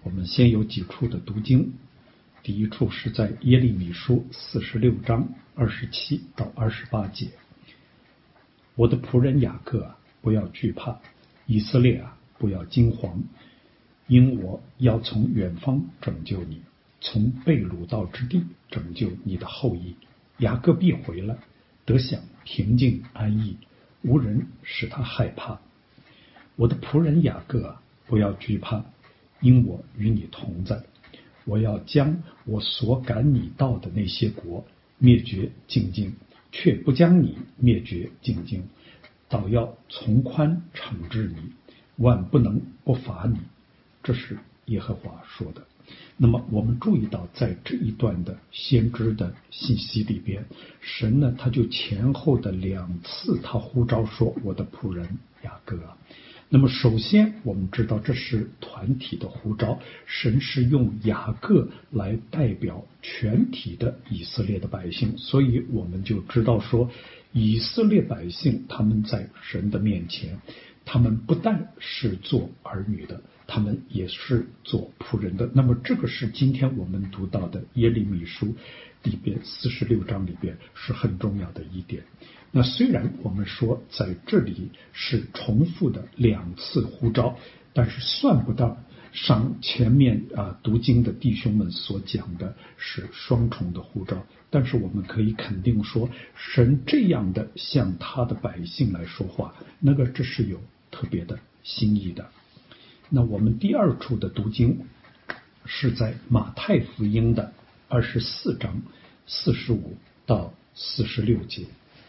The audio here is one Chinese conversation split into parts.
我们先有几处的读经。第一处是在耶利米书46章27到28节。我的仆人雅各啊，不要惧怕；以色列啊，不要惊惶，因我要从远方拯救你，从被掳到之地拯救你的后裔。雅各必回来，得享平静安逸，无人使他害怕。我的仆人雅各啊，不要惧怕，因我与你同在。我要将我所赶你到的那些国灭绝净尽，却不将你灭绝净尽，倒要从宽惩治你，万不能不罚你。这是耶和华说的。那么我们注意到，在这一段的先知的信息里边，神呢，他就前后的2次他呼召说，我的仆人雅各啊。那么首先我们知道这是团体的呼召，神是用雅各来代表全体的以色列的百姓，所以我们就知道说，以色列百姓他们在神的面前，他们不但是做儿女的，他们也是做仆人的。那么这个是今天我们读到的耶利米书里边46章里边是很重要的一点。那虽然我们说在这里是重复的2次呼召，但是算不到上前面读经的弟兄们所讲的是双重的呼召。但是我们可以肯定说，神这样的向他的百姓来说话，这是有特别的心意的。那我们第2处的读经是在马太福音的24章45到46节。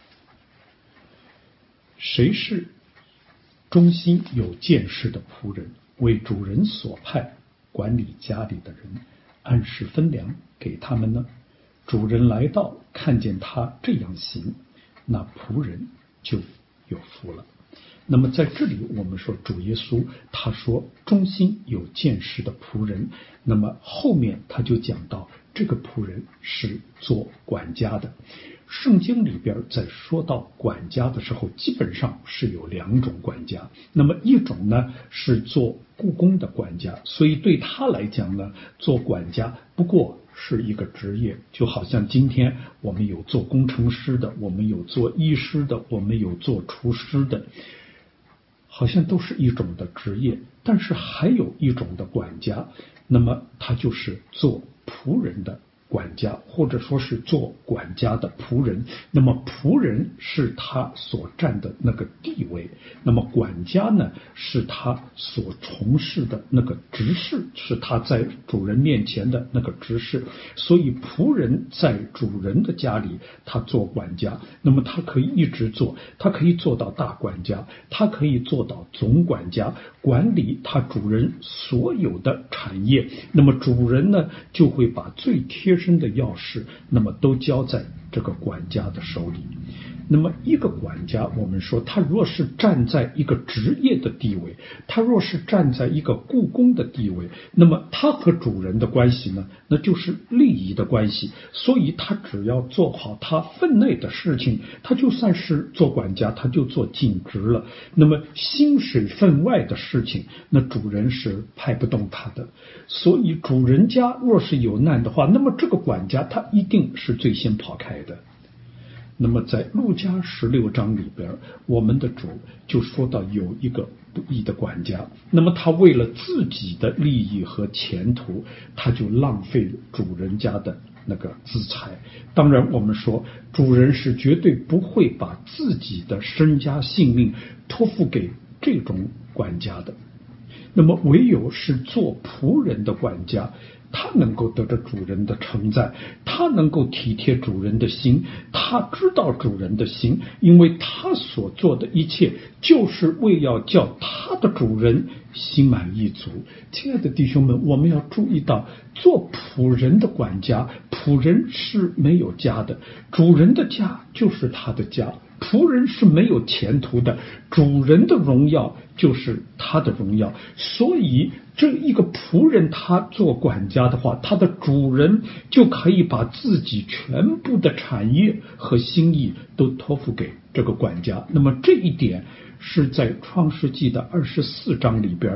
谁是忠心有见识的仆人，为主人所派，管理家里的人，按时分粮给他们呢？主人来到，看见他这样行，那仆人就有福了。那么在这里我们说主耶稣他说忠心有见识的仆人，那么后面他就讲到这个仆人是做管家的。圣经里边在说到管家的时候，基本上是有2种管家。那么一种呢是做雇工的管家，所以对他来讲呢，做管家不过是一个职业，就好像今天我们有做工程师的，我们有做医师的，我们有做厨师的，好像都是一种的职业。但是还有一种的管家，那么他就是做仆人的管家，或者说是做管家的仆人。那么仆人是他所占的那个地位，那么管家呢是他所从事的那个职事，是他在主人面前的那个职事。所以仆人在主人的家里他做管家，那么他可以一直做，他可以做到大管家，他可以做到总管家，管理他主人所有的产业。那么主人呢就会把最贴身的钥匙那么都交在这个管家的手里。那么一个管家，我们说他若是站在一个职业的地位，他若是站在一个雇工的地位，那么他和主人的关系呢，那就是利益的关系。所以他只要做好他分内的事情，他就算是做管家，他就做尽职了。那么薪水分外的事情，那主人是派不动他的。所以主人家若是有难的话，那么这个管家他一定是最先跑开的。那么在路加16章里边，我们的主就说到有一个不义的管家，那么他为了自己的利益和前途，他就浪费主人家的那个资财。当然我们说主人是绝对不会把自己的身家性命托付给这种管家的。那么唯有是做仆人的管家，他能够得着主人的称赞，他能够体贴主人的心，他知道主人的心，因为他所做的一切就是为要叫他的主人心满意足。亲爱的弟兄们，我们要注意到，做仆人的管家，仆人是没有家的，主人的家就是他的家。仆人是没有前途的，主人的荣耀就是他的荣耀。所以这一个仆人他做管家的话，他的主人就可以把自己全部的产业和心意都托付给这个管家。那么这一点是在创世纪的24章里边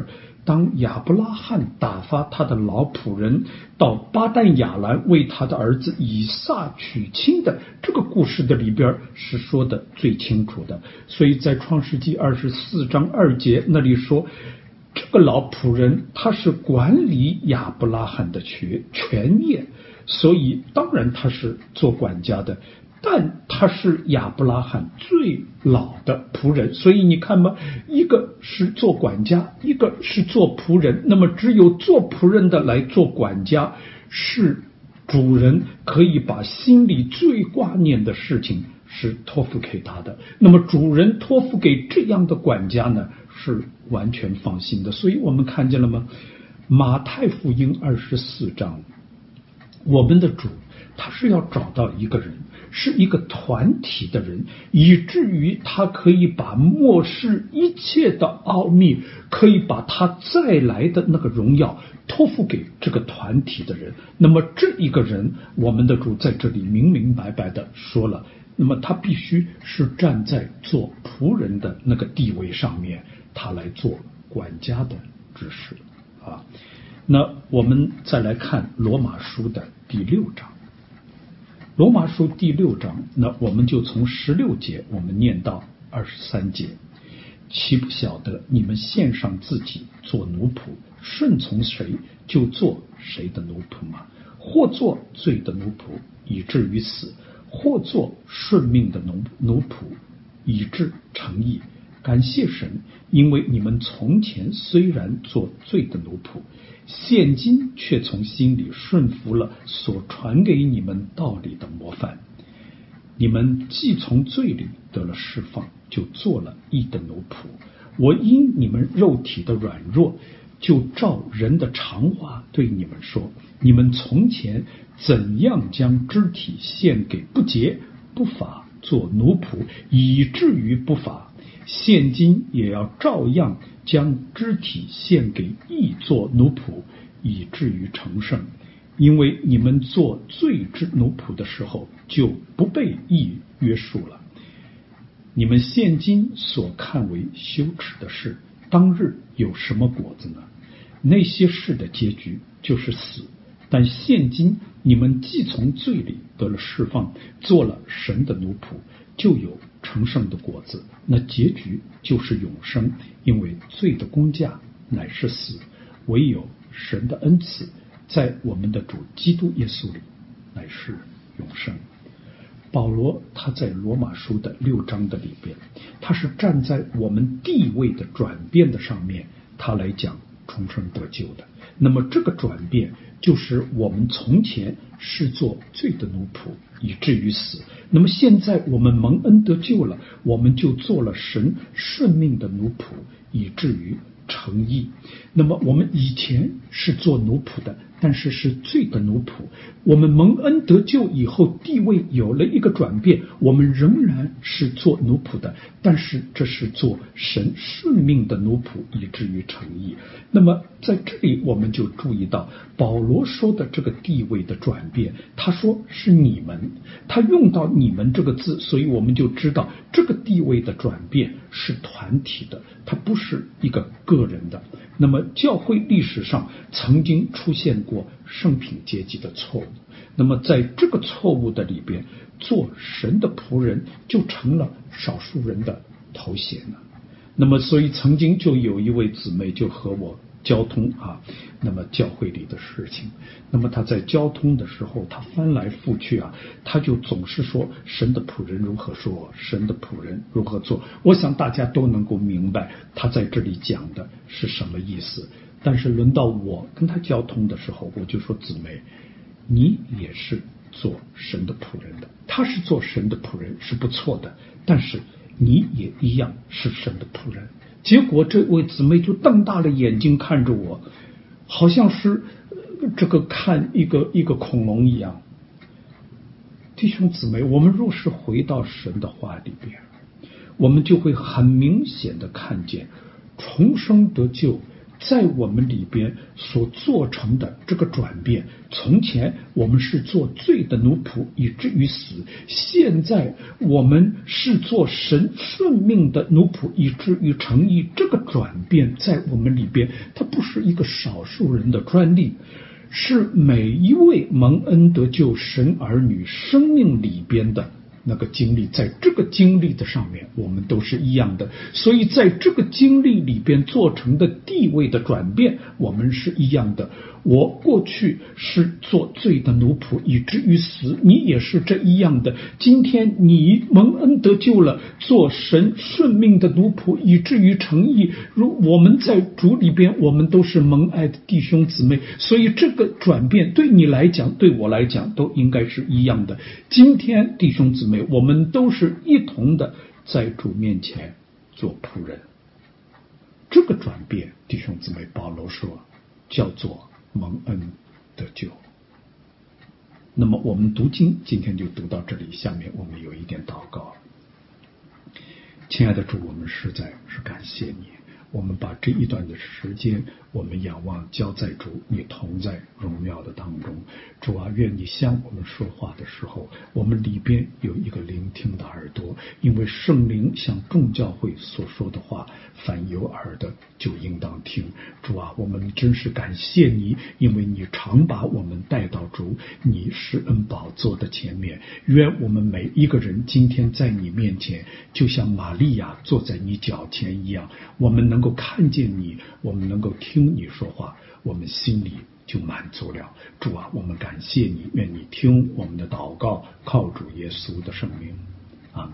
当亚伯拉罕打发他的老仆人到巴旦亚兰为他的儿子以撒娶亲的这个故事的里边是说的最清楚的。所以在创世纪24章2节那里说，这个老仆人他是管理亚伯拉罕的权业，所以当然他是做管家的，但他是亚伯拉罕最老的仆人。所以你看嘛，一个是做管家，一个是做仆人，那么只有做仆人的来做管家，是主人可以把心里最挂念的事情是托付给他的，那么主人托付给这样的管家呢，是完全放心的。所以我们看见了吗？马太福音24章，我们的主他是要找到一个人，是一个团体的人，以至于他可以把末世一切的奥秘，可以把他再来的那个荣耀托付给这个团体的人。那么这一个人，我们的主在这里明明白白的说了，那么他必须是站在做仆人的那个地位上面，他来做管家的指示啊。那我们再来看罗马书的第6章。罗马书第6章，那我们就从16节我们念到23节。岂不晓得你们献上自己做奴仆，顺从谁就做谁的奴仆吗？或做罪的奴仆，以至于死；或做顺命的奴仆，以致成义。感谢神，因为你们从前虽然做罪的奴仆，现今却从心里顺服了所传给你们道理的模范。你们既从罪里得了释放，就做了义的奴仆。我因你们肉体的软弱，就照人的常话对你们说：你们从前怎样将肢体献给不洁不法做奴仆，以至于不法，现今也要照样将肢体献给义做奴仆，以至于成圣。因为你们做罪之奴仆的时候，就不被义约束了。你们现今所看为羞耻的事，当日有什么果子呢？那些事的结局就是死。但现今你们既从罪里得了释放，做了神的奴仆，就有成圣的果子，那结局就是永生。因为罪的工价乃是死，唯有神的恩赐在我们的主基督耶稣里乃是永生。保罗他在罗马书的6章的里边，他是站在我们地位的转变的上面，他来讲重生得救的。那么这个转变就是我们从前是做罪的奴仆，以至于死。那么现在我们蒙恩得救了，我们就做了神顺命的奴仆，以至于成义。那么我们以前是做奴仆的，但是是罪的奴仆。我们蒙恩得救以后，地位有了一个转变，我们仍然是做奴仆的，但是这是做神顺命的奴仆，以至于成义。那么在这里我们就注意到保罗说的这个地位的转变，他说是你们，他用到你们这个字，所以我们就知道这个地位的转变是团体的，它不是一个个人的。那么教会历史上曾经出现过圣品阶级的错误，那么在这个错误的里边，做神的仆人就成了少数人的头衔了。那么所以曾经就有一位姊妹就和我交通那么教会里的事情，那么他在交通的时候，他翻来覆去他就总是说神的仆人如何说，神的仆人如何做。我想大家都能够明白他在这里讲的是什么意思。但是轮到我跟他交通的时候，我就说姊妹，你也是做神的仆人的，他是做神的仆人是不错的，但是你也一样是神的仆人。结果这位姊妹就瞪大了眼睛看着我，好像是这个看一个恐龙一样。弟兄姊妹，我们若是回到神的话里边，我们就会很明显的看见重生得救在我们里边所做成的这个转变。从前我们是做罪的奴仆，以至于死；现在我们是做神顺命的奴仆，以至于成义。这个转变在我们里边，它不是一个少数人的专利，是每一位蒙恩得救神儿女生命里边的那个经历，在这个经历的上面我们都是一样的，所以在这个经历里边做成的地位的转变我们是一样的。我过去是做罪的奴仆，以至于死，你也是这一样的。今天你蒙恩得救了，做神顺命的奴仆，以至于成义。如我们在主里边，我们都是蒙爱的弟兄姊妹，所以这个转变对你来讲，对我来讲都应该是一样的。今天弟兄姊妹，我们都是一同的在主面前做仆人。这个转变，弟兄姊妹，保罗说叫做蒙恩得救。那么我们读经今天就读到这里，下面我们有一点祷告。亲爱的主，我们实在是感谢你，我们把这一段的时间我们仰望交在主你同在荣耀的当中。主啊，愿你向我们说话的时候，我们里边有一个聆听的耳朵，因为圣灵向众教会所说的话，凡有耳的就应当听。主啊，我们真是感谢你，因为你常把我们带到主你施恩宝座的前面。愿我们每一个人今天在你面前，就像玛利亚坐在你脚前一样，我们能够看见你，我们能够听你说话，我们心里就满足了。主啊，我们感谢你，愿你听我们的祷告，靠主耶稣的圣名，阿门。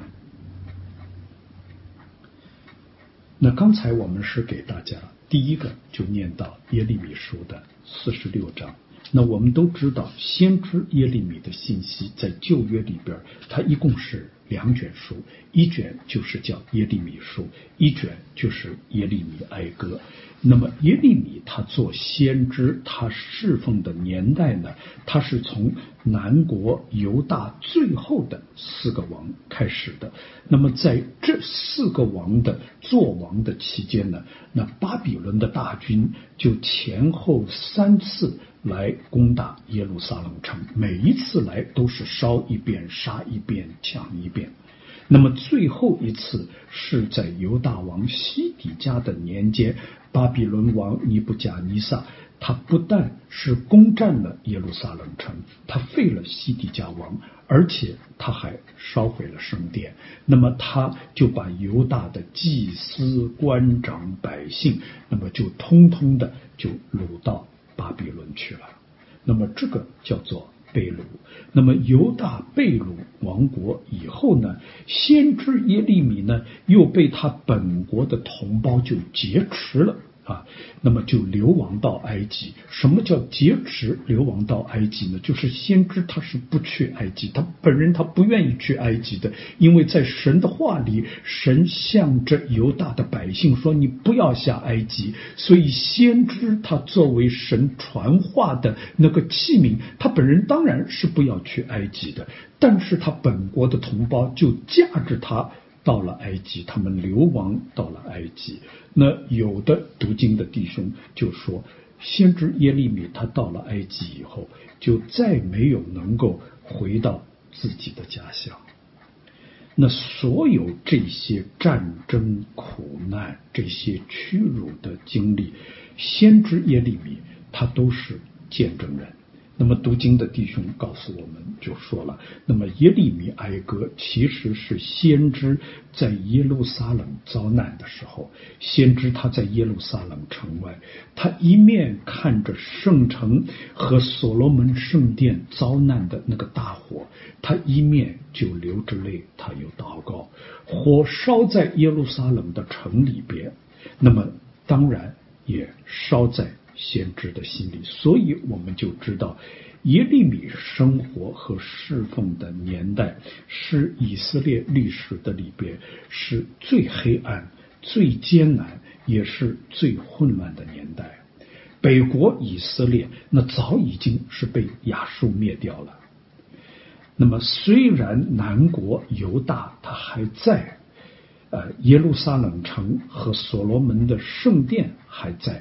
那刚才我们是给大家第一个就念到耶利米书的46章。那我们都知道先知耶利米的信息在旧约里边，它一共是2卷书，一卷就是叫耶利米书，一卷就是耶利米哀歌。那么耶利米他做先知，他侍奉的年代呢，他是从南国犹大最后的4个王开始的。那么在这4个王的做王的期间呢，那巴比伦的大军就前后3次来攻打耶路撒冷城，每一次来都是烧一遍、杀一遍、抢一遍。那么最后一次是在犹大王西底家的年间，巴比伦王尼布甲尼撒他不但是攻占了耶路撒冷城，他废了西底家王，而且他还烧毁了圣殿。那么他就把犹大的祭司、官长、百姓，那么就通通的就掳到巴比伦去了。那么这个叫做被掳。那么犹大被掳亡国以后呢，先知耶利米呢又被他本国的同胞就劫持了啊，那么就流亡到埃及。什么叫劫持流亡到埃及呢？就是先知他是不去埃及，他本人他不愿意去埃及的，因为在神的话里，神向着犹大的百姓说你不要下埃及，所以先知他作为神传话的那个器皿，他本人当然是不要去埃及的，但是他本国的同胞就架着他到了埃及，他们流亡到了埃及。那有的读经的弟兄就说，先知耶利米他到了埃及以后，就再没有能够回到自己的家乡。那所有这些战争苦难，这些屈辱的经历，先知耶利米他都是见证人。那么读经的弟兄告诉我们就说了，那么耶利米哀歌其实是先知在耶路撒冷遭难的时候，先知他在耶路撒冷城外，他一面看着圣城和所罗门圣殿遭难的那个大火，他一面就流着泪，他有祷告。火烧在耶路撒冷的城里边，那么当然也烧在先知的心里。所以我们就知道耶利米生活和侍奉的年代是以色列历史的里边是最黑暗、最艰难，也是最混乱的年代。北国以色列那早已经是被亚述灭掉了。那么虽然南国犹大它还在，耶路撒冷城和所罗门的圣殿还在，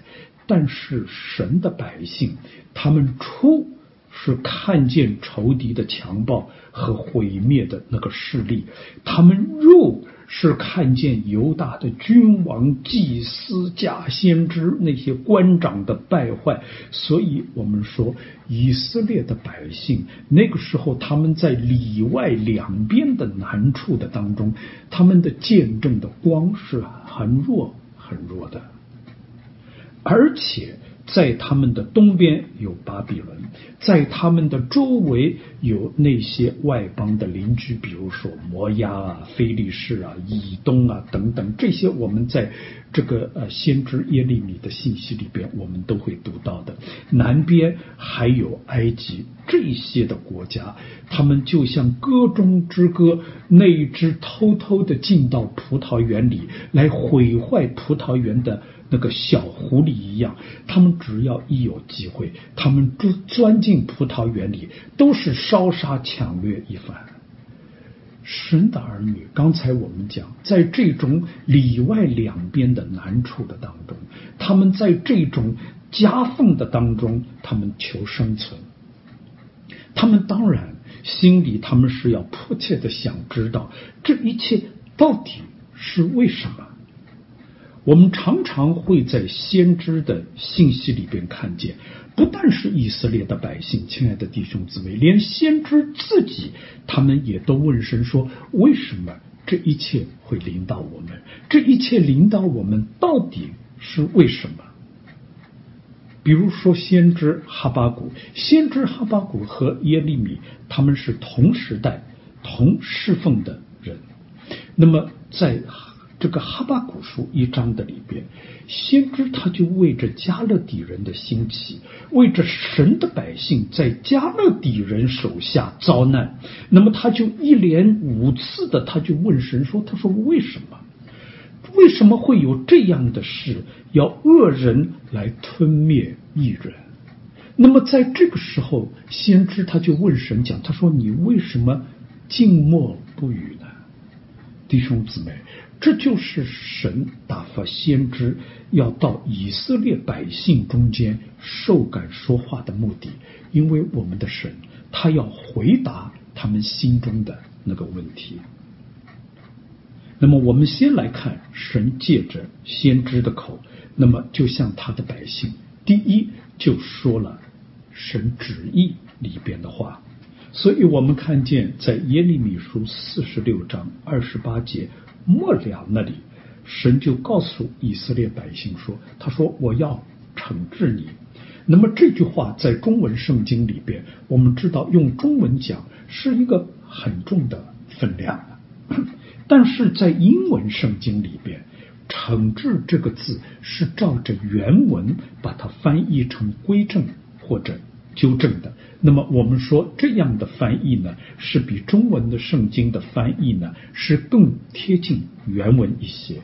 但是神的百姓，他们初是看见仇敌的强暴和毁灭的那个势力，他们入是看见犹大的君王、祭司、假先知那些官长的败坏。所以我们说以色列的百姓那个时候，他们在里外两边的难处的当中，他们的见证的光是很弱的，而且在他们的东边有巴比伦，在他们的周围有那些外邦的邻居，比如说摩押啊、非利士啊、以东啊等等，这些我们在这个先知耶利米的信息里边我们都会读到的。南边还有埃及，这些的国家，他们就像歌中之歌那一只偷偷的进到葡萄园里来毁坏葡萄园的那个小狐狸一样，他们只要一有机会，他们钻进葡萄园里，都是烧杀抢掠一番。神的儿女，刚才我们讲，在这种里外两边的难处的当中，他们在这种夹缝的当中，他们求生存。他们当然心里他们是要迫切的想知道，这一切到底是为什么。我们常常会在先知的信息里边看见，不但是以色列的百姓，亲爱的弟兄姊妹，连先知自己，他们也都问神说，为什么这一切会临到我们？这一切临到我们到底是为什么？比如说先知哈巴谷，先知哈巴谷和耶利米他们是同时代同侍奉的人。那么在这个哈巴谷书1章的里边，先知他就为着加勒底人的兴起，为着神的百姓在加勒底人手下遭难，那么他就一连5次的他就问神说，他说为什么会有这样的事，要恶人来吞灭义人？那么在这个时候，先知他就问神讲，他说你为什么静默不语呢？弟兄姊妹，这就是神打发先知要到以色列百姓中间受感说话的目的，因为我们的神他要回答他们心中的那个问题。那么我们先来看神借着先知的口，那么就像他的百姓，第一就说了神旨意里边的话。所以我们看见在耶利米书46章28节末了那里，神就告诉以色列百姓说，他说我要惩治你。那么这句话在中文圣经里边，我们知道用中文讲是一个很重的分量，但是在英文圣经里边，惩治这个字是照着原文把它翻译成归正或者纠正的。那么我们说这样的翻译呢，是比中文的圣经的翻译呢是更贴近原文一些。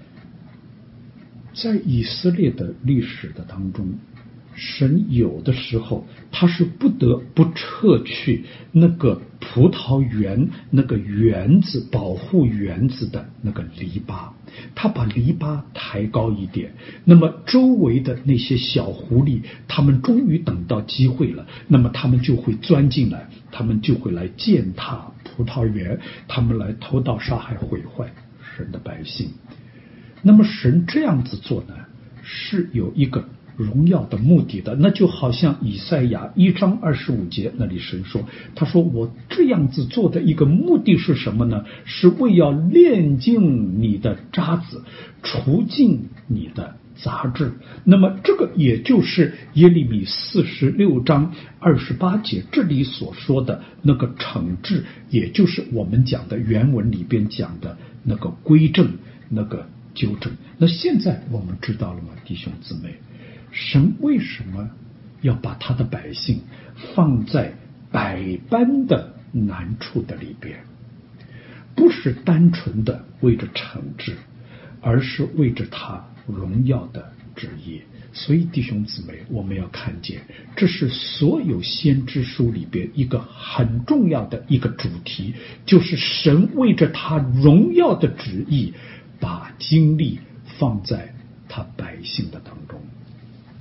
在以色列的历史的当中，神有的时候他是不得不撤去那个葡萄园那个园子保护园子的那个篱笆，他把篱笆抬高一点，那么周围的那些小狐狸，他们终于等到机会了，那么他们就会钻进来，他们就会来践踏葡萄园，他们来偷盗杀害毁坏神的百姓。那么神这样子做呢，是有一个荣耀的目的的，那就好像以赛亚1章25节那里神说，他说我这样子做的一个目的是什么呢？是为要炼净你的渣子，除尽你的杂质。那么这个也就是耶利米46章28节这里所说的那个惩治，也就是我们讲的原文里边讲的那个归正，那个纠正。那现在我们知道了吗，弟兄姊妹？神为什么要把他的百姓放在百般的难处的里边？不是单纯的为着惩治，而是为着他荣耀的旨意。所以弟兄姊妹，我们要看见，这是所有先知书里边一个很重要的一个主题，就是神为着他荣耀的旨意，把精力放在他百姓的当中。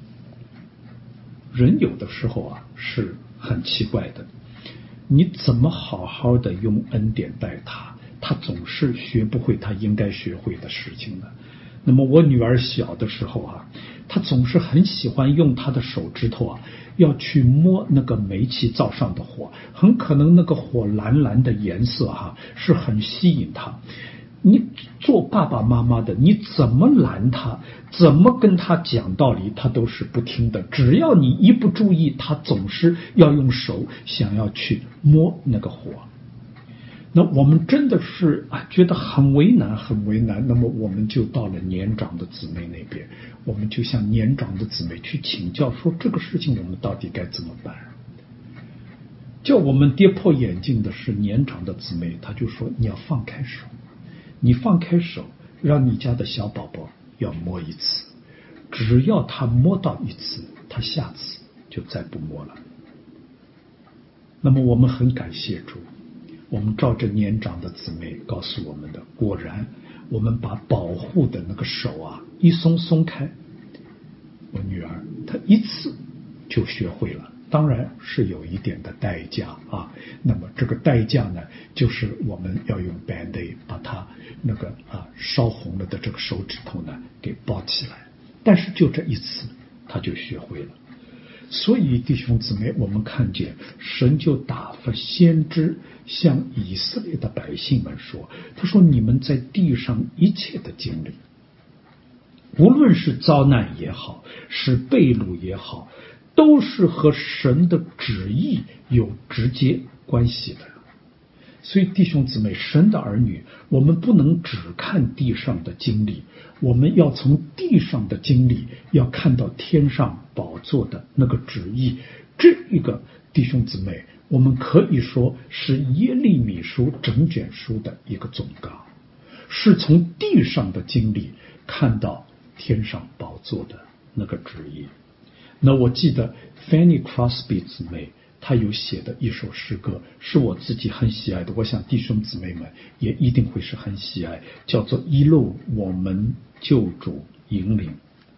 人有的时候啊是很奇怪的，你怎么好好的用恩典待他，他总是学不会他应该学会的事情呢。那么我女儿小的时候啊，她总是很喜欢用她的手指头啊，要去摸那个煤气灶上的火，很可能那个火蓝蓝的颜色是很吸引她。你做爸爸妈妈的，你怎么拦他，怎么跟他讲道理，他都是不听的。只要你一不注意，他总是要用手想要去摸那个火。那我们真的是觉得很为难，很为难。那么我们就到了年长的姊妹那边，我们就向年长的姊妹去请教，说这个事情我们到底该怎么办？叫我们跌破眼镜的是年长的姊妹，她就说你要放开手，你放开手，让你家的小宝宝要摸一次，只要他摸到一次，他下次就再不摸了。那么我们很感谢主，我们照着年长的姊妹告诉我们的，果然我们把保护的那个手一松开，我女儿她一次就学会了。当然是有一点的代价那么这个代价呢，就是我们要用 Band-Aid 把它那个烧红了的这个手指头呢给包起来。但是就这一次，他就学会了。所以弟兄姊妹，我们看见神就打发先知向以色列的百姓们说，他说你们在地上一切的经历，无论是遭难也好，是被掳也好，都是和神的旨意有直接关系的。所以弟兄姊妹，神的儿女，我们不能只看地上的经历，我们要从地上的经历要看到天上宝座的那个旨意。这一个弟兄姊妹，我们可以说是耶利米书整卷书的一个总纲，是从地上的经历看到天上宝座的那个旨意。那我记得 Fanny Crosby 姊妹她有写的一首诗歌，是我自己很喜爱的，我想弟兄姊妹们也一定会是很喜爱，叫做一路我们救主引领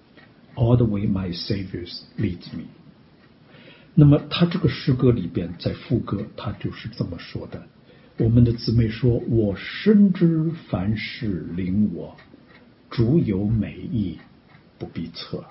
All the way my Savior leads me。 那么他这个诗歌里边在副歌他就是这么说的，我们的姊妹说，我深知凡事领我，主有美意不必测。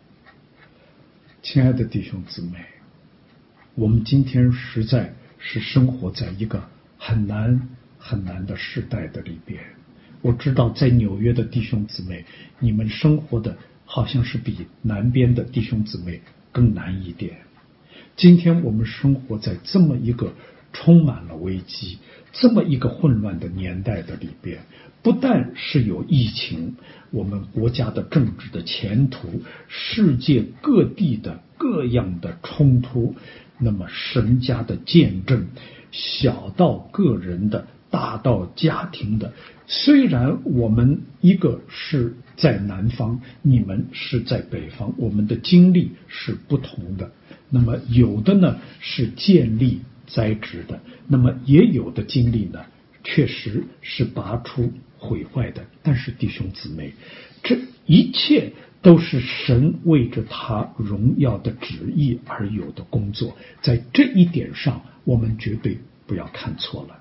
亲爱的弟兄姊妹，我们今天实在是生活在一个很难很难的时代的里边。我知道在纽约的弟兄姊妹，你们生活的好像是比南边的弟兄姊妹更难一点。今天我们生活在这么一个充满了危机，这么一个混乱的年代的里边，不但是有疫情，我们国家的政治的前途，世界各地的各样的冲突，那么神家的见证，小到个人的，大到家庭的。虽然我们一个是在南方，你们是在北方，我们的经历是不同的。那么有的呢是建立栽植的，那么也有的经历呢确实是拔出毁坏的。但是弟兄姊妹，这一切都是神为着他荣耀的旨意而有的工作，在这一点上我们绝对不要看错了。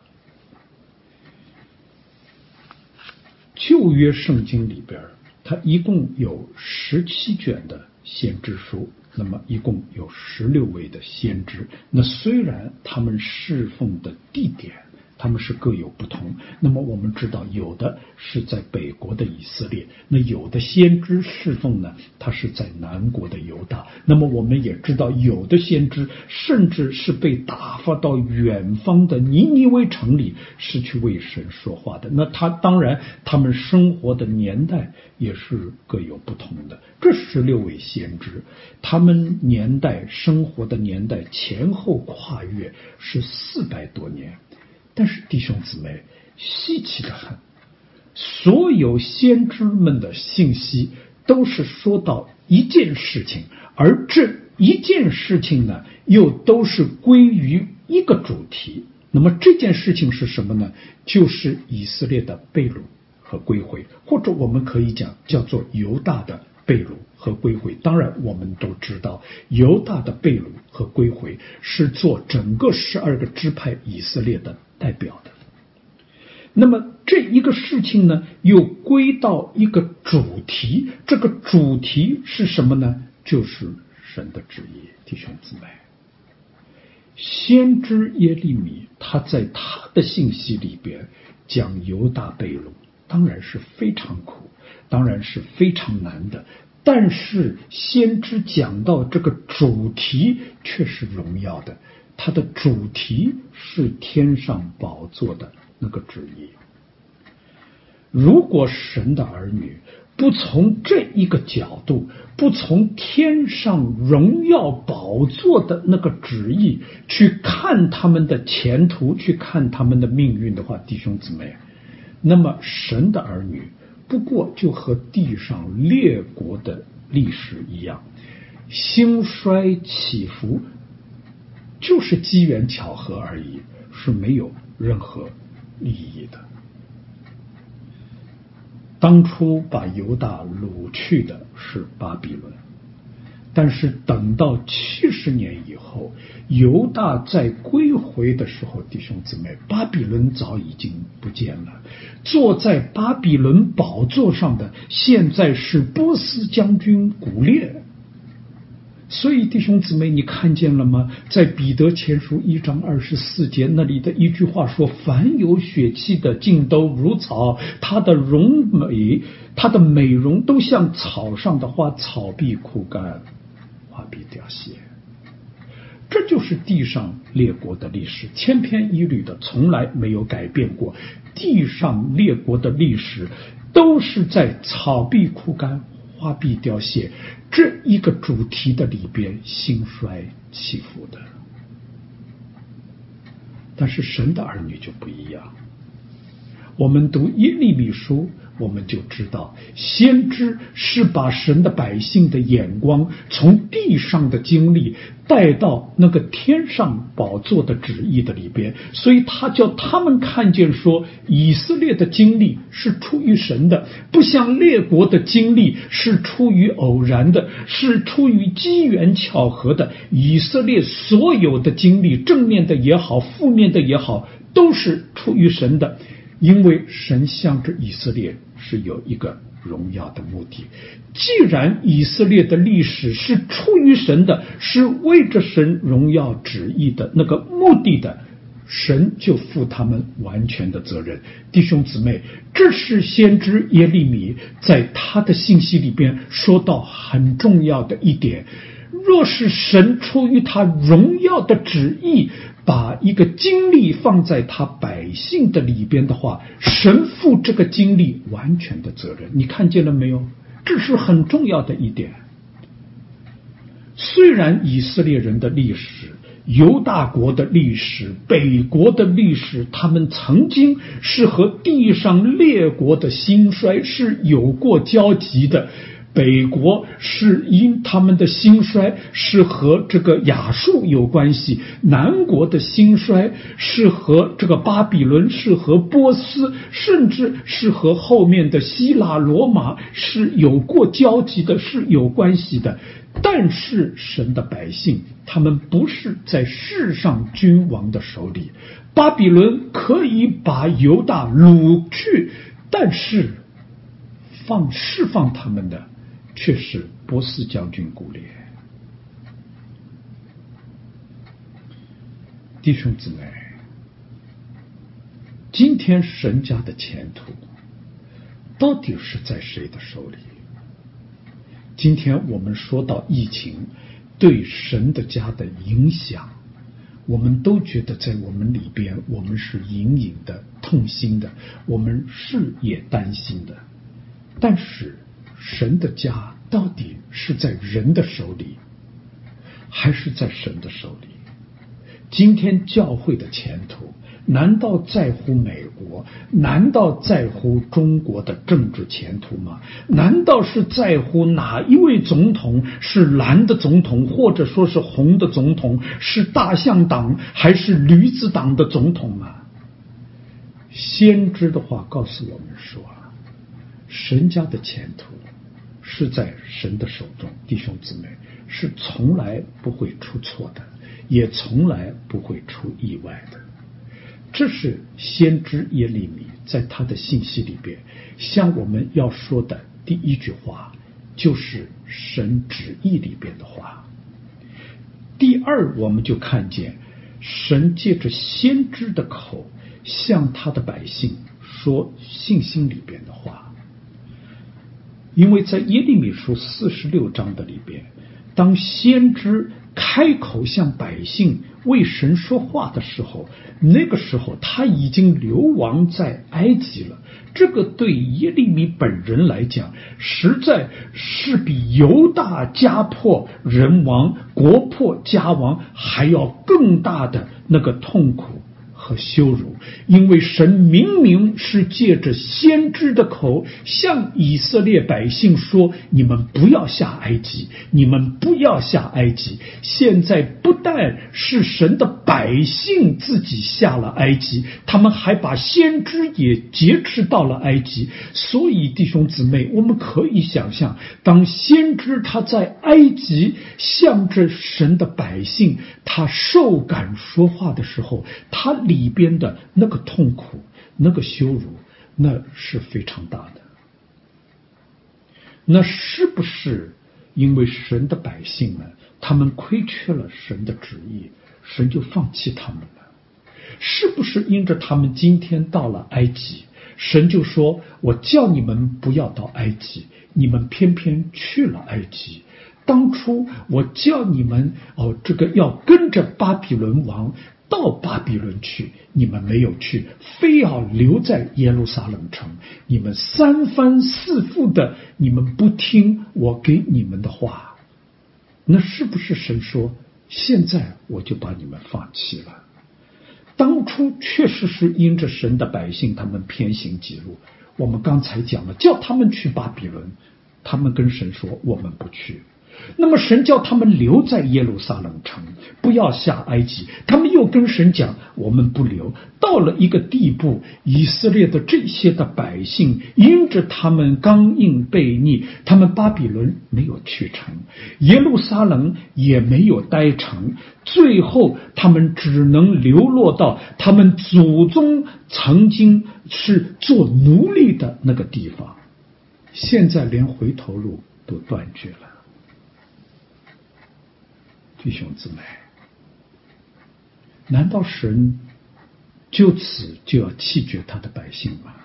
旧约圣经里边它一共有17卷的先知书，那么一共有16位的先知。那虽然他们侍奉的地点他们是各有不同，那么我们知道有的是在北国的以色列，那有的先知侍奉呢，他是在南国的犹大。那么我们也知道有的先知甚至是被打发到远方的尼尼微城里，是去为神说话的。那当然他们生活的年代也是各有不同的。这16位先知，他们年代生活的年代前后跨越是400多年。但是弟兄姊妹，稀奇的很，所有先知们的信息都是说到一件事情，而这一件事情呢，又都是归于一个主题。那么这件事情是什么呢？就是以色列的被掳和归回，或者我们可以讲叫做犹大的被掳和归回。当然我们都知道，犹大的被掳和归回是做整个12个支派以色列的代表的。那么这一个事情呢，又归到一个主题，这个主题是什么呢？就是神的旨意。弟兄姊妹，先知耶利米他在他的信息里边讲犹大被掳，当然是非常苦，当然是非常难的，但是先知讲到这个主题却是荣耀的，他的主题是天上宝座的那个旨意。如果神的儿女不从这一个角度，不从天上荣耀宝座的那个旨意去看他们的前途，去看他们的命运的话，弟兄姊妹，那么神的儿女不过就和地上列国的历史一样，兴衰起伏就是机缘巧合而已，是没有任何意义的。当初把犹大掳去的是巴比伦，但是等到70年以后，犹大在归回的时候，弟兄姊妹，巴比伦早已经不见了。坐在巴比伦宝座上的，现在是波斯将军古列。所以弟兄姊妹，你看见了吗？在彼得前书1章24节那里的一句话说，凡有血气的尽都如草，它的美容都像草上的花，草必枯干，花必凋谢。这就是地上列国的历史，千篇一律的，从来没有改变过。地上列国的历史都是在草必枯干，花必凋谢这一个主题的里边兴衰起伏的。但是神的儿女就不一样，我们读耶利米书，我们就知道，先知是把神的百姓的眼光从地上的经历带到那个天上宝座的旨意的里边，所以他叫他们看见说，以色列的经历是出于神的，不像列国的经历是出于偶然的，是出于机缘巧合的。以色列所有的经历，正面的也好，负面的也好，都是出于神的。因为神向着以色列是有一个荣耀的目的，既然以色列的历史是出于神的，是为着神荣耀旨意的那个目的的，神就负他们完全的责任。弟兄姊妹，这是先知耶利米在他的信息里边说到很重要的一点。若是神出于他荣耀的旨意，把一个经历放在他百姓的里边的话，神负这个经历完全的责任。你看见了没有？这是很重要的一点。虽然以色列人的历史、犹大国的历史、北国的历史，他们曾经是和地上列国的兴衰是有过交集的。北国是因他们的兴衰是和这个亚述有关系，南国的兴衰是和这个巴比伦，是和波斯，甚至是和后面的希腊罗马是有过交集的，是有关系的。但是神的百姓，他们不是在世上君王的手里。巴比伦可以把犹大掳去，但是释放他们的却是波斯将军古列。弟兄姊妹，今天神家的前途到底是在谁的手里？今天我们说到疫情对神的家的影响，我们都觉得在我们里边，我们是隐隐的痛心的，我们是也担心的。但是神的家到底是在人的手里，还是在神的手里？今天教会的前途，难道在乎美国？难道在乎中国的政治前途吗？难道是在乎哪一位总统是蓝的总统，或者说是红的总统，是大象党还是驴子党的总统吗？先知的话告诉我们说，神家的前途是在神的手中，弟兄姊妹，是从来不会出错的，也从来不会出意外的。这是先知耶利米在他的信息里边向我们要说的第一句话，就是神旨意里边的话。第二，我们就看见神借着先知的口向他的百姓说信心里边的话。因为在耶利米书46章的里边，当先知开口向百姓为神说话的时候，那个时候他已经流亡在埃及了。这个对耶利米本人来讲，实在是比犹大家破人亡、国破家亡还要更大的那个痛苦和羞辱。因为神明明是借着先知的口向以色列百姓说，你们不要下埃及，你们不要下埃及。现在不但是神的百姓自己下了埃及，他们还把先知也劫持到了埃及。所以弟兄姊妹，我们可以想象，当先知他在埃及向着神的百姓他受感说话的时候，他里边的那个痛苦、那个羞辱，那是非常大的。那是不是因为神的百姓们他们亏缺了神的旨意，神就放弃他们了？是不是因着他们今天到了埃及，神就说，我叫你们不要到埃及，你们偏偏去了埃及。当初我叫你们这个要跟着巴比伦王到巴比伦去，你们没有去，非要留在耶路撒冷城。你们三番四复的，你们不听我给你们的话。那是不是神说，现在我就把你们放弃了？当初确实是因着神的百姓他们偏行己路，我们刚才讲了，叫他们去巴比伦，他们跟神说我们不去。那么神叫他们留在耶路撒冷城，不要下埃及，他们又跟神讲我们不留。到了一个地步，以色列的这些的百姓因着他们刚硬悖逆，他们巴比伦没有去成，耶路撒冷也没有待成，最后他们只能流落到他们祖宗曾经是做奴隶的那个地方，现在连回头路都断绝了。弟兄姊妹，难道神就此就要弃绝他的百姓吗？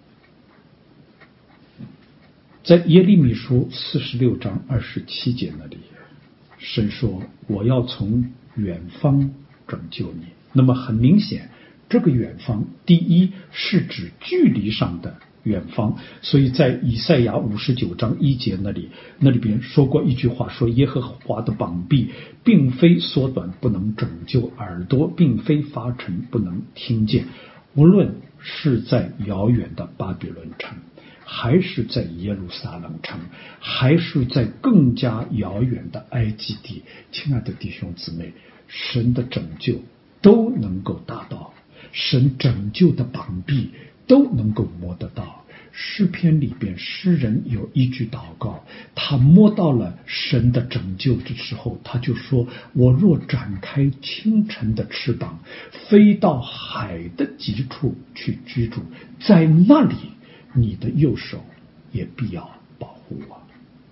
在耶利米书46章27节那里，神说，我要从远方拯救你。那么很明显，这个远方第一是指距离上的远方，所以在以赛亚59章1节那里边说过一句话，说耶和华的膀臂并非缩短不能拯救，耳朵并非发沉不能听见。无论是在遥远的巴比伦城，还是在耶路撒冷城，还是在更加遥远的埃及地，亲爱的弟兄姊妹，神的拯救都能够达到，神拯救的膀臂都能够摸得到。诗篇里边诗人有一句祷告，他摸到了神的拯救的时候，他就说，我若展开清晨的翅膀，飞到海的极处去居住，在那里你的右手也必要保护我。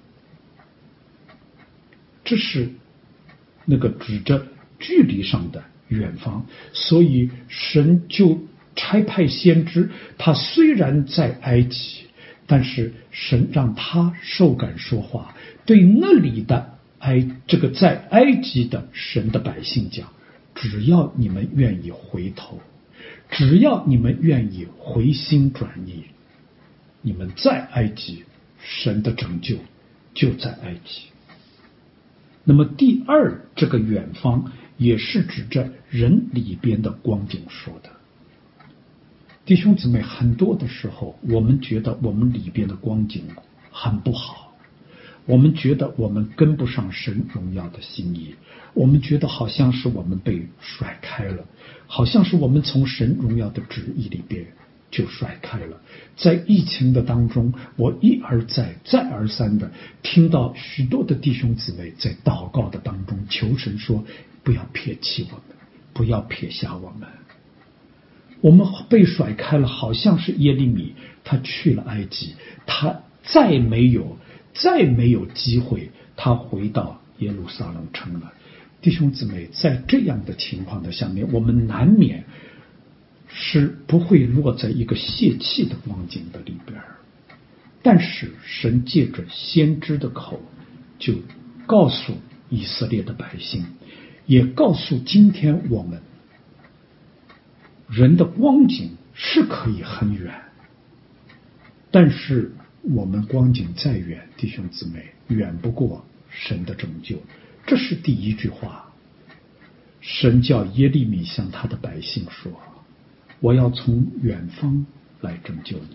这是那个指着距离上的远方，所以神就差派先知，他虽然在埃及，但是神让他受感说话，对那里的这个在埃及的神的百姓讲，只要你们愿意回头，只要你们愿意回心转意，你们在埃及，神的拯救就在埃及。那么第二，这个远方也是指着人里边的光景说的。弟兄姊妹，很多的时候我们觉得我们里边的光景很不好，我们觉得我们跟不上神荣耀的心意，我们觉得好像是我们被甩开了，好像是我们从神荣耀的旨意里边就甩开了。在疫情的当中，我一而再、再而三的听到许多的弟兄姊妹在祷告的当中求神说：不要撇弃我们，不要撇下我们。我们被甩开了，好像是耶利米，他去了埃及，他再没有机会，他回到耶路撒冷城了。弟兄姊妹，在这样的情况的下面，我们难免是不会落在一个泄气的光景的里边，但是神借着先知的口，就告诉以色列的百姓，也告诉今天我们，人的光景是可以很远，但是我们光景再远，弟兄姊妹，远不过神的拯救。这是第一句话。神叫耶利米向他的百姓说：我要从远方来拯救你。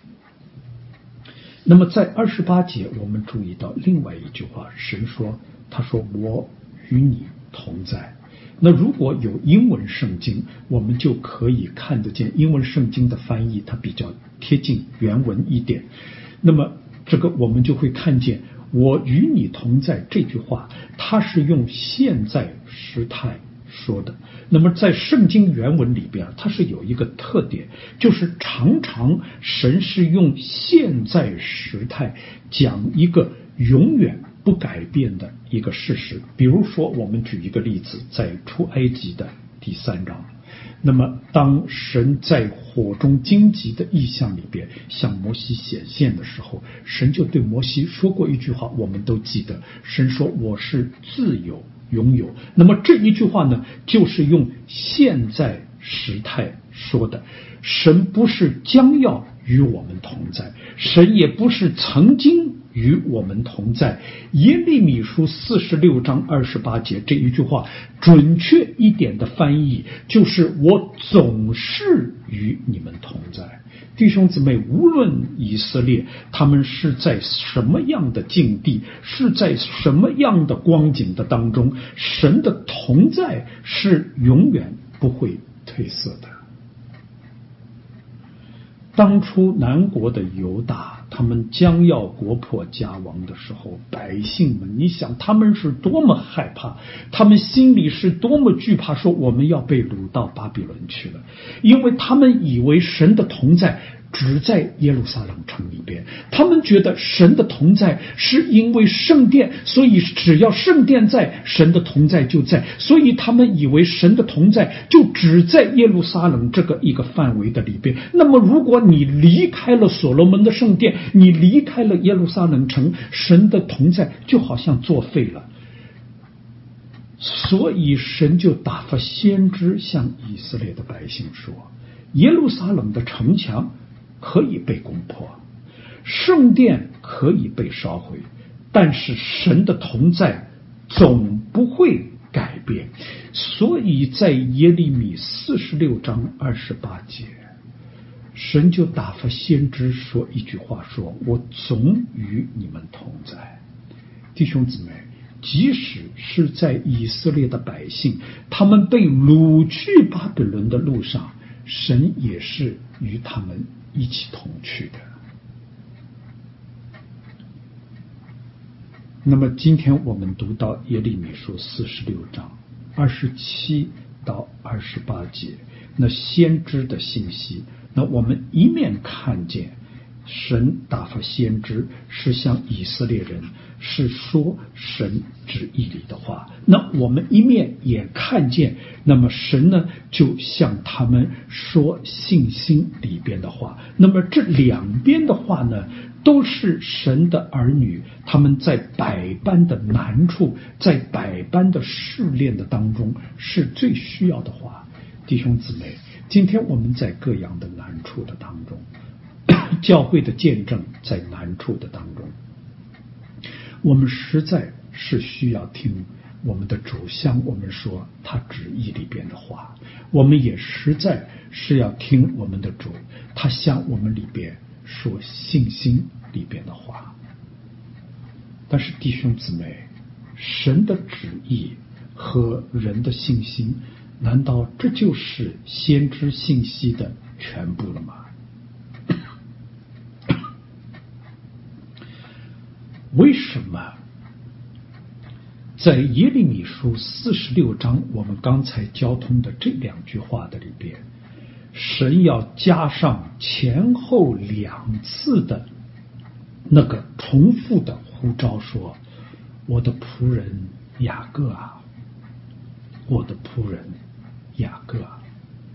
那么在28节我们注意到另外一句话，神说，他说我与你同在。那如果有英文圣经，我们就可以看得见英文圣经的翻译，它比较贴近原文一点。那么这个我们就会看见我与你同在这句话，它是用现在时态说的。那么在圣经原文里边，它是有一个特点，就是常常神是用现在时态讲一个永远不改变的一个事实。比如说我们举一个例子，在出埃及的第3章，那么当神在火中荆棘的异象里边向摩西显现的时候，神就对摩西说过一句话，我们都记得，神说我是自有拥有。那么这一句话呢，就是用现在时态说的。神不是将要与我们同在，神也不是曾经与我们同在。耶利米书46章28节这一句话，准确一点的翻译就是我总是与你们同在。弟兄姊妹，无论以色列他们是在什么样的境地，是在什么样的光景的当中，神的同在是永远不会褪色的。当初南国的犹大，他们将要国破家亡的时候，百姓们，你想他们是多么害怕，他们心里是多么惧怕，说我们要被掳到巴比伦去了，因为他们以为神的同在只在耶路撒冷城里边，他们觉得神的同在是因为圣殿，所以只要圣殿在，神的同在就在，所以他们以为神的同在就只在耶路撒冷这个一个范围的里边。那么如果你离开了所罗门的圣殿，你离开了耶路撒冷城，神的同在就好像作废了。所以神就打发先知向以色列的百姓说，耶路撒冷的城墙可以被攻破，圣殿可以被烧毁，但是神的同在总不会改变。所以在耶利米46章28节，神就打发先知说一句话，说我总与你们同在。弟兄姊妹，即使是在以色列的百姓，他们被掳去巴比伦的路上，神也是与他们一起同去的。那么今天我们读到耶利米书46章27到28节，那先知的信息，那我们一面看见神打发先知是向以色列人是说神旨意里的话，那我们一面也看见，那么神呢就向他们说信心里边的话。那么这两边的话呢，都是神的儿女他们在百般的难处，在百般的试炼的当中是最需要的话。弟兄姊妹，今天我们在各样的难处的当中，教会的见证在难处的当中，我们实在是需要听我们的主向我们说他旨意里边的话，我们也实在是要听我们的主他向我们里边说信心里边的话。但是弟兄姊妹，神的旨意和人的信心，难道这就是先知信息的全部了吗？ 为什么在耶利米书46章我们刚才交通的这2句话的里边，神要加上前后2次的那个重复的呼召，说：“我的仆人雅各啊，我的仆人雅各啊。”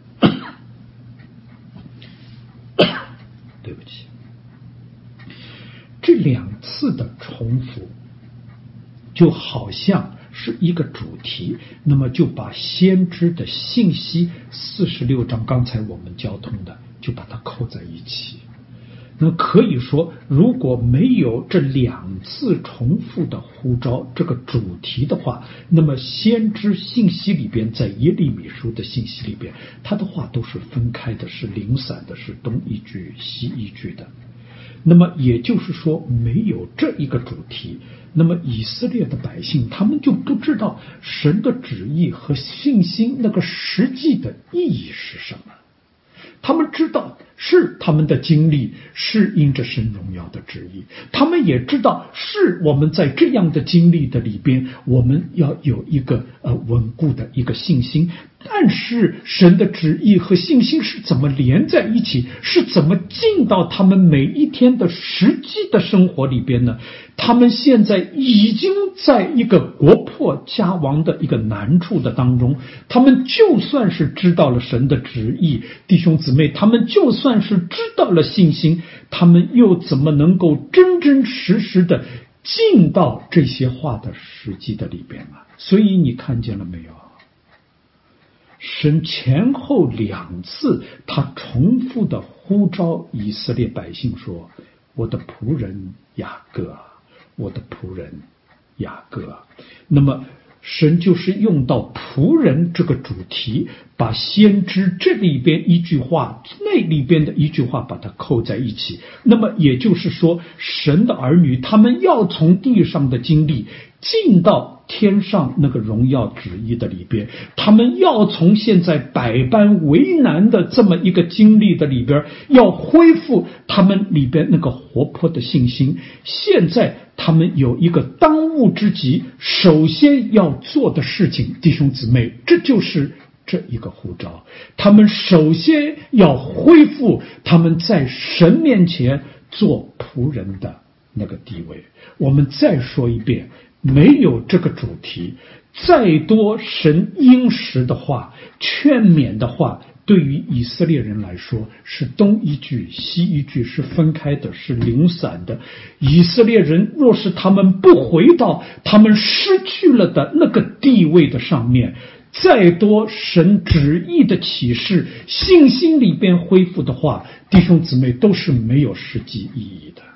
对不起，这2次的重复就好像是一个主题，那么就把先知的信息46章刚才我们交通的就把它扣在一起。那么可以说，如果没有这2次重复的呼召这个主题的话，那么先知信息里边，在耶利米书的信息里边，他的话都是分开的，是零散的，是东一句西一句的。那么也就是说，没有这一个主题，那么以色列的百姓他们就不知道神的旨意和信心那个实际的意义是什么。他们知道是他们的经历是因着神荣耀的旨意，他们也知道是我们在这样的经历的里边，我们要有一个稳固的一个信心。但是神的旨意和信心是怎么连在一起，是怎么进到他们每一天的实际的生活里边呢？他们现在已经在一个国破家亡的一个难处的当中，他们就算是知道了神的旨意，弟兄姊妹，他们就算是知道了信心，他们又怎么能够真真实实的进到这些话的实际的里边啊？所以你看见了没有？神前后2次他重复的呼召以色列百姓说：“我的仆人雅各，我的仆人雅各。”那么神就是用到仆人这个主题，把先知这里边一句话那里边的一句话把它扣在一起。那么也就是说，神的儿女他们要从地上的经历进到天上那个荣耀旨意的里边，他们要从现在百般为难的这么一个经历的里边，要恢复他们里边那个活泼的信心。现在他们有一个当务之急，首先要做的事情，弟兄姊妹，这就是这一个呼召。他们首先要恢复他们在神面前做仆人的那个地位。我们再说一遍，没有这个主题，再多神应时的话、劝勉的话，对于以色列人来说是东一句西一句，是分开的，是零散的。以色列人若是他们不回到他们失去了的那个地位的上面，再多神旨意的启示、信心里边恢复的话，弟兄姊妹都是没有实际意义的。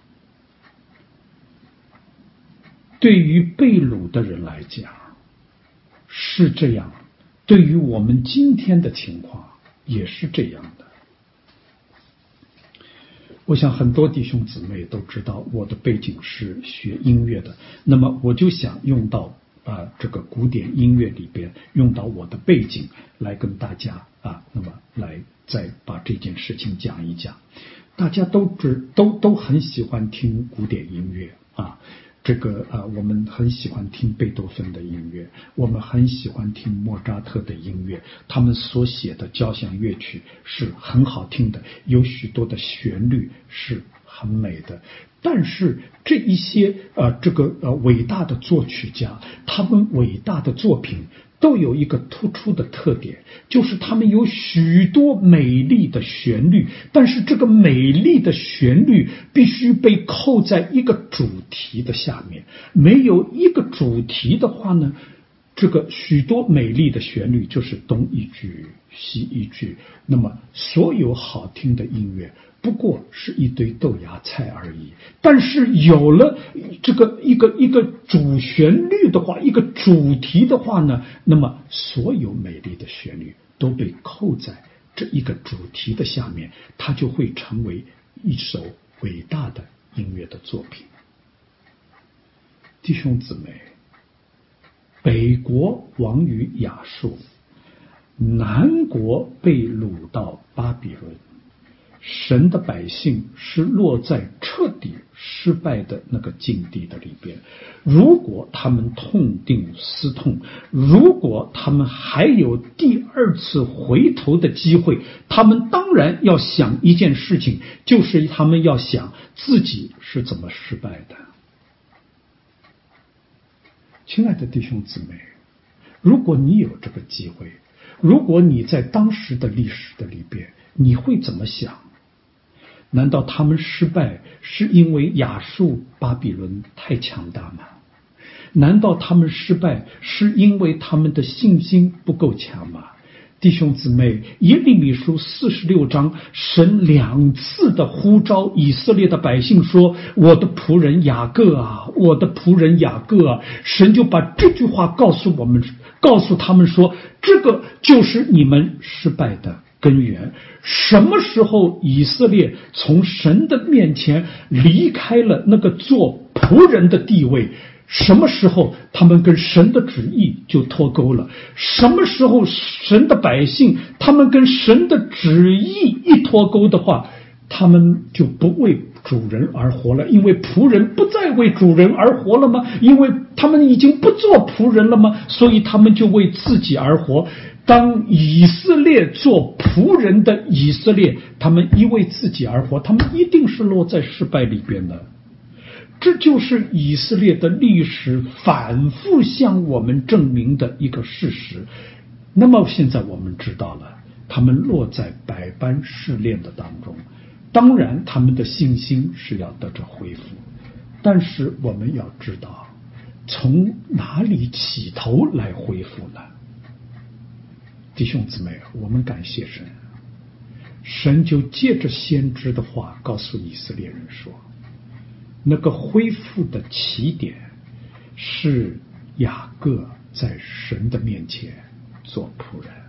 对于被掳的人来讲是这样，对于我们今天的情况也是这样的。我想很多弟兄姊妹都知道我的背景是学音乐的，那么我就想用到这个古典音乐里边，用到我的背景来跟大家那么来再把这件事情讲一讲。大家都很喜欢听古典音乐我们很喜欢听贝多芬的音乐，我们很喜欢听莫扎特的音乐，他们所写的交响乐曲是很好听的，有许多的旋律是很美的。但是这一些伟大的作曲家，他们伟大的作品都有一个突出的特点，就是他们有许多美丽的旋律，但是这个美丽的旋律必须被扣在一个主题的下面，没有一个主题的话呢，这个许多美丽的旋律就是东一句西一句，那么所有好听的音乐不过是一堆豆芽菜而已。但是有了这个一个主旋律的话，一个主题的话呢，那么所有美丽的旋律都被扣在这一个主题的下面，它就会成为一首伟大的音乐的作品。弟兄姊妹，北国亡于亚述，南国被掳到巴比伦，神的百姓是落在彻底失败的那个境地的里边，如果他们痛定思痛，如果他们还有第二次回头的机会，他们当然要想一件事情，就是他们要想自己是怎么失败的。亲爱的弟兄姊妹，如果你有这个机会，如果你在当时的历史的里边，你会怎么想？难道他们失败是因为亚述巴比伦太强大吗？难道他们失败是因为他们的信心不够强吗？弟兄姊妹，耶利米书46章，神2次的呼召以色列的百姓说：“我的仆人雅各啊，我的仆人雅各啊！”神就把这句话告诉他们说，这个就是你们失败的根源。什么时候以色列从神的面前离开了那个做仆人的地位，什么时候他们跟神的旨意就脱钩了？什么时候神的百姓他们跟神的旨意一脱钩的话，他们就不为主人而活了，因为仆人不再为主人而活了吗？因为他们已经不做仆人了吗？所以他们就为自己而活。当以色列做仆人的以色列，他们一为自己而活，他们一定是落在失败里边的。这就是以色列的历史反复向我们证明的一个事实。那么现在我们知道了，他们落在百般试炼的当中，当然他们的信心是要得着恢复，但是我们要知道从哪里起头来恢复呢？弟兄姊妹，我们感谢神，神就借着先知的话告诉以色列人说，那个恢复的起点是雅各在神的面前做仆人。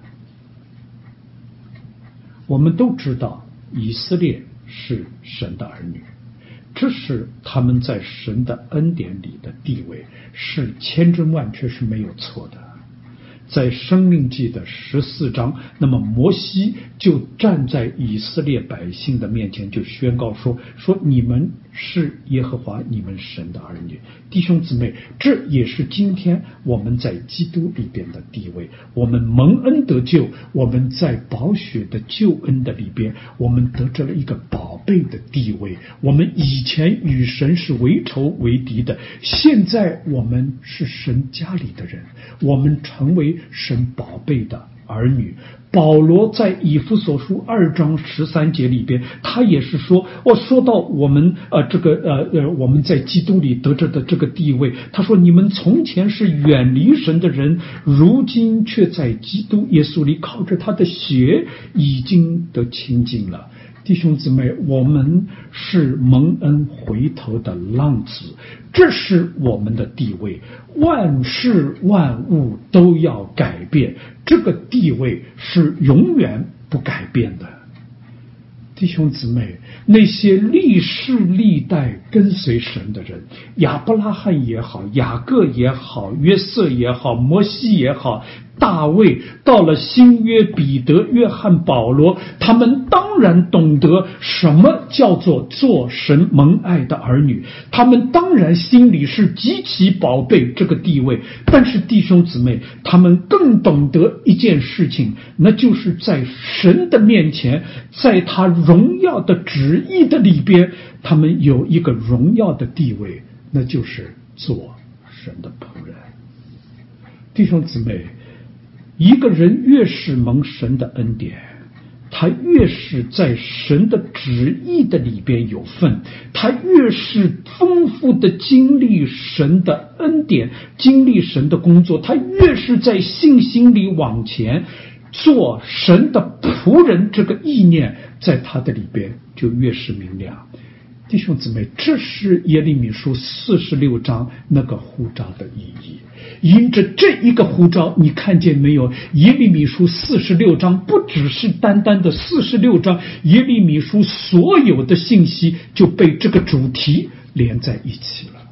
我们都知道以色列是神的儿女，这是他们在神的恩典里的地位，是千真万确是没有错的。在申命记的14章，那么摩西就站在以色列百姓的面前，就宣告说你们是耶和华你们神的儿女。弟兄姊妹，这也是今天我们在基督里边的地位。我们蒙恩得救，我们在宝血的救恩的里边，我们得着了一个宝贝的地位。我们以前与神是为仇为敌的，现在我们是神家里的人，我们成为神宝贝的儿女。保罗在以弗所书2章13节里边，他也是说到我们我们在基督里得着的这个地位，他说你们从前是远离神的人，如今却在基督耶稣里靠着他的血已经得清净了。弟兄姊妹，我们是蒙恩回头的浪子，这是我们的地位。万事万物都要改变，这个地位是永远不改变的。弟兄姊妹，那些历世历代跟随神的人，亚伯拉罕也好，雅各也好，约瑟也好，摩西也好，大卫，到了新约彼得、约翰、保罗，他们当然懂得什么叫做做神蒙爱的儿女，他们当然心里是极其宝贝这个地位。但是弟兄姊妹，他们更懂得一件事情，那就是在神的面前，在他荣耀的旨意的里边，他们有一个荣耀的地位，那就是做神的仆人。弟兄姊妹，一个人越是蒙神的恩典，他越是在神的旨意的里边有份，他越是丰富的经历神的恩典，经历神的工作，他越是在信心里往前，做神的仆人，这个意念在他的里边就越是明亮。弟兄姊妹，这是耶利米书46章那个呼召的意义。因着这一个呼召，你看见没有？耶利米书46章不只是单单的46章，耶利米书所有的信息就被这个主题连在一起了。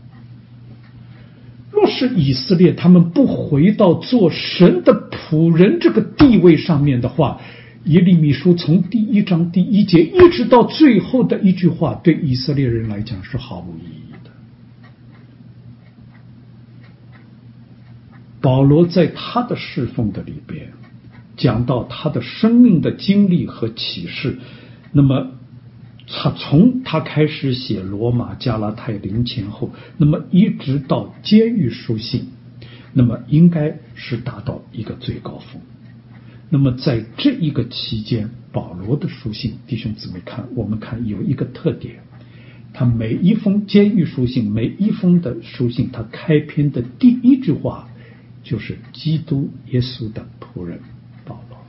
若是以色列他们不回到做神的仆人这个地位上面的话， 耶利米书从第1章第1节一直到最后的一句话，对以色列人来讲是毫无意义的。保罗在他的侍奉的里边讲到他的生命的经历和启示，那么从他开始写罗马、加拉太林前后，那么一直到监狱书信，那么应该是达到一个最高峰。那么在这一个期间，保罗的书信，弟兄姊妹看，我们看有一个特点，他每一封监狱书信，每一封的书信，他开篇的第一句话就是基督耶稣的仆人保罗。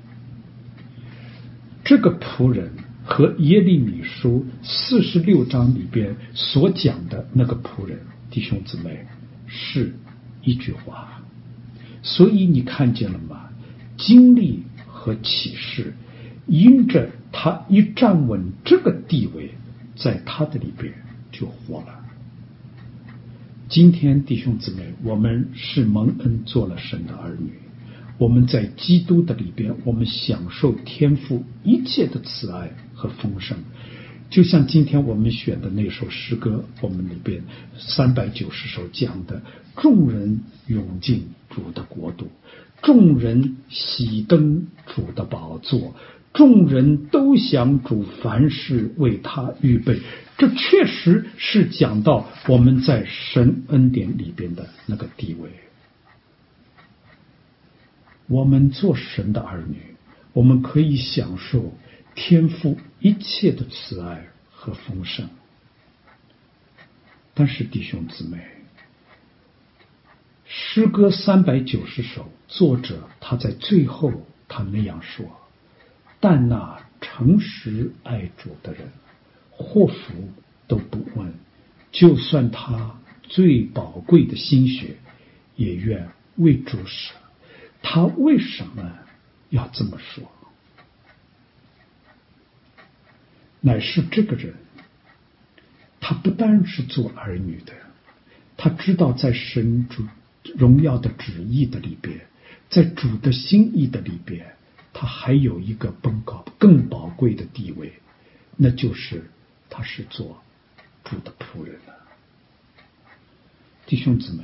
这个仆人和耶利米书46章里边所讲的那个仆人，弟兄姊妹，是一句话。所以你看见了吗？经历和启示，因着他一站稳这个地位，在他的里边就活了。今天弟兄姊妹，我们是蒙恩做了神的儿女，我们在基督的里边，我们享受天父一切的慈爱和丰盛。就像今天我们选的那首诗歌，我们里边390首讲的，众人涌进主的国度，众人喜登主的宝座，众人都想主凡事为他预备。这确实是讲到我们在神恩典里边的那个地位。我们做神的儿女，我们可以享受天父一切的慈爱和丰盛。但是弟兄姊妹，诗歌390首，作者他在最后他那样说：但那诚实爱主的人，祸福都不问，就算他最宝贵的心血，也愿为主舍。他为什么要这么说？乃是这个人，他不单是做儿女的，他知道在神主荣耀的旨意的里边，在主的心意的里边，他还有一个更宝贵的地位，那就是他是做主的仆人了。弟兄姊妹，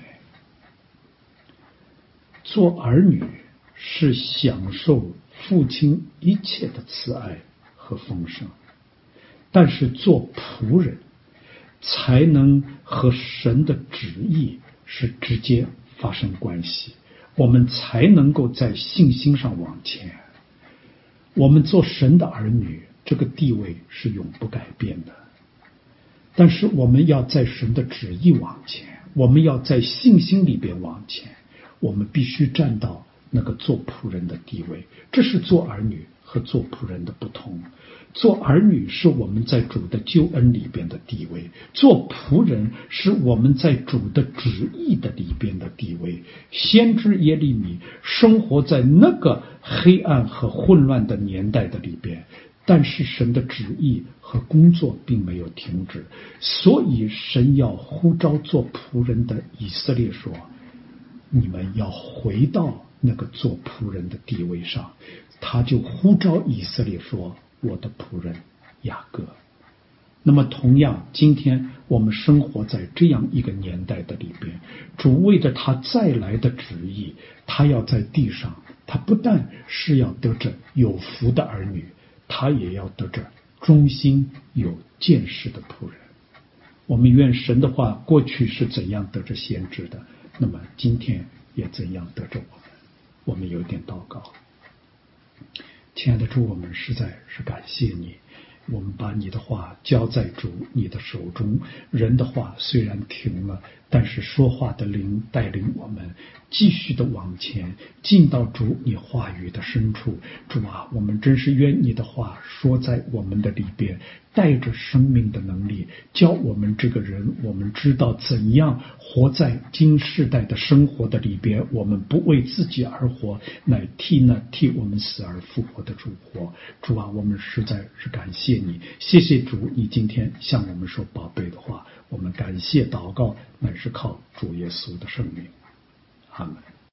做儿女是享受父亲一切的慈爱和丰盛，但是做仆人才能和神的旨意是直接发生关系，我们才能够在信心上往前。我们做神的儿女，这个地位是永不改变的，但是我们要在神的旨意往前，我们要在信心里边往前，我们必须站到那个做仆人的地位。这是做儿女和做仆人的不同。做儿女是我们在主的救恩里边的地位，做仆人是我们在主的旨意的里边的地位。先知耶利米生活在那个黑暗和混乱的年代的里边，但是神的旨意和工作并没有停止，所以神要呼召做仆人的以色列说，你们要回到那个做仆人的地位上。他就呼召以色列说，我的仆人雅各。那么同样，今天我们生活在这样一个年代的里边，主为着他再来的旨意，他要在地上，他不但是要得着有福的儿女，他也要得着忠心有见识的仆人。我们愿神的话，过去是怎样得着先知的，那么今天也怎样得着我们。我们有点祷告。亲爱的主，我们实在是感谢你，我们把你的话交在主你的手中。人的话虽然停了，但是说话的灵带领我们继续的往前，进到主你话语的深处。主啊，我们真是愿你的话说在我们的里边，带着生命的能力，教我们这个人，我们知道怎样活在今世代的生活的里边。我们不为自己而活，乃替我们死而复活的主活。主啊，我们实在是感谢你，谢谢主，你今天向我们说宝贝的话。我们感谢祷告，乃是靠主耶稣的圣名。阿门。